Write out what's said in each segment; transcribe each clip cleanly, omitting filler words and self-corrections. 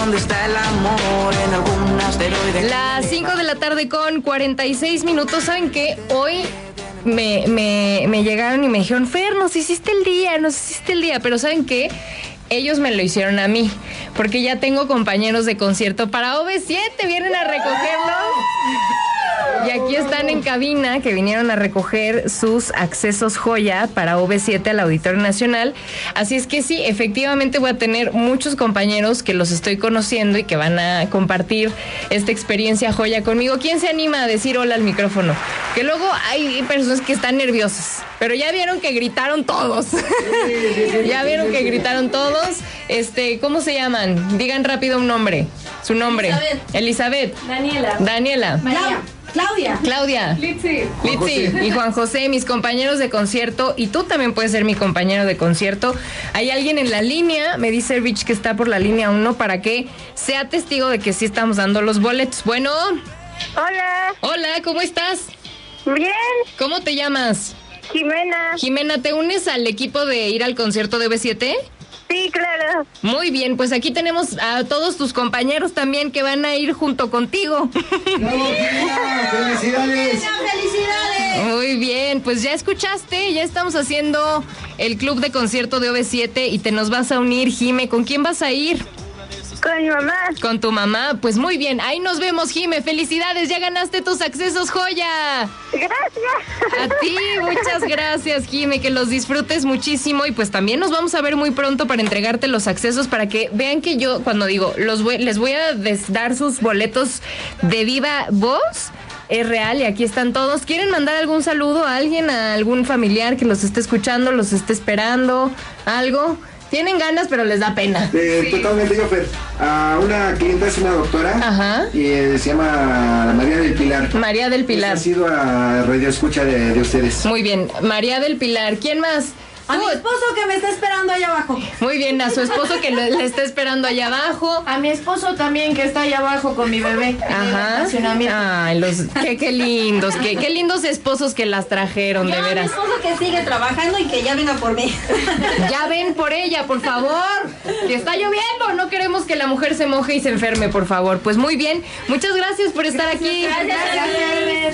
¿dónde está el amor? En algún asteroide. Las 5 de la tarde con 46 minutos. ¿Saben qué? Hoy me llegaron y me dijeron, Fer, nos hiciste el día. Pero ¿saben qué? Ellos me lo hicieron a mí, porque ya tengo compañeros de concierto para OV7, vienen a recogerlos. Y aquí están en cabina, que vinieron a recoger sus accesos joya para OV7 al Auditorio Nacional. Así es que sí, efectivamente voy a tener muchos compañeros que los estoy conociendo y que van a compartir esta experiencia joya conmigo. ¿Quién se anima a decir hola al micrófono? Que luego hay personas que están nerviosas, pero ya vieron que gritaron todos. Ya vieron que gritaron todos. ¿Cómo se llaman? Digan rápido un nombre. Su nombre. Elizabeth. Daniela. María. Claudia. Litsi. Y Juan José, mis compañeros de concierto. Y tú también puedes ser mi compañero de concierto. Hay alguien en la línea, me dice Rich que está por la línea 1, para que sea testigo de que sí estamos dando los boletos. Bueno. Hola, ¿cómo estás? Bien. ¿Cómo te llamas? Jimena, ¿te unes al equipo de ir al concierto de OV7? Sí, claro. Muy bien, pues aquí tenemos a todos tus compañeros también que van a ir junto contigo. ¡Felicidades! Muy bien, pues ya escuchaste, ya estamos haciendo el club de concierto de OV7 y te nos vas a unir, Jime. ¿Con quién vas a ir? Con mi mamá. ¿Con tu mamá? Pues muy bien, ahí nos vemos, Jime. Felicidades, ya ganaste tus accesos joya. Gracias. A ti, muchas gracias, Jime, que los disfrutes muchísimo y pues también nos vamos a ver muy pronto para entregarte los accesos para que vean que yo, cuando digo, les voy a dar sus boletos de viva voz. Es real y aquí están todos. ¿Quieren mandar algún saludo a alguien, a algún familiar que los esté escuchando, los esté esperando, algo? Tienen ganas, pero les da pena. Totalmente, yo, Fer. Una clienta es una doctora. Ajá. Y se llama María del Pilar. María del Pilar. Ha sido a radio escucha de ustedes. Muy bien, María del Pilar. ¿Quién más? A mi esposo que me está esperando allá abajo. Muy bien, a su esposo que le está esperando allá abajo. A mi esposo también que está allá abajo con mi bebé. Ajá. Ay, qué lindos, qué lindos esposos que las trajeron, de veras. Mi esposo que sigue trabajando y que ya venga por mí. Ya ven por ella, por favor. Que está lloviendo, no queremos que la mujer se moje y se enferme, por favor. Pues muy bien, muchas gracias por estar aquí. Gracias.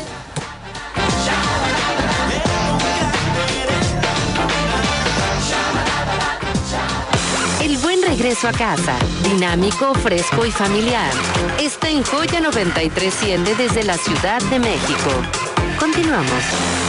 El buen regreso a casa, dinámico, fresco y familiar, está en Joya 93.100 desde la Ciudad de México. Continuamos.